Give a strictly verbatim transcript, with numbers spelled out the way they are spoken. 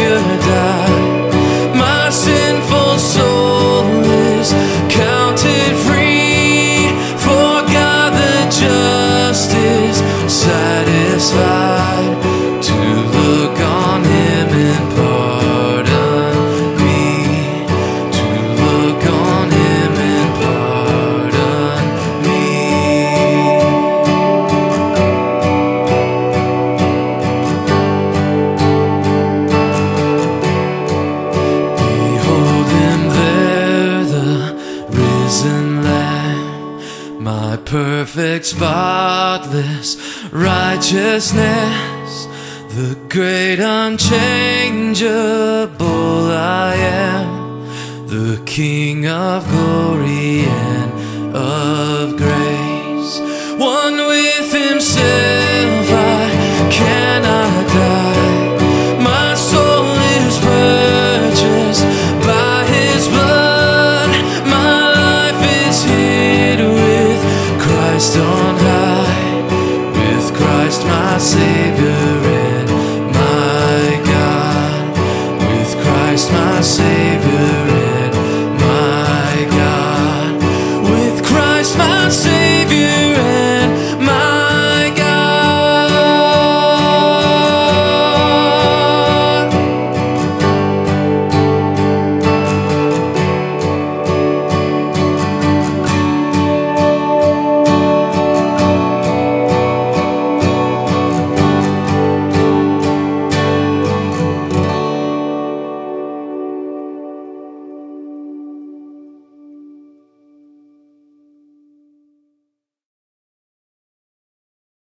Savior died. My sinful soul is counted free, for God the just is satisfied to look on Him and pardon me, to look on Him and pardon me. Behold Him there, the risen Lamb, my perfect, spotless righteousness, the great unchangeable I am, the King of glory and of grace. One with Himself, I cannot die. My soul is purchased by His blood. My life is hid with Christ on high, with Christ my Savior and my God, with Christ my Savior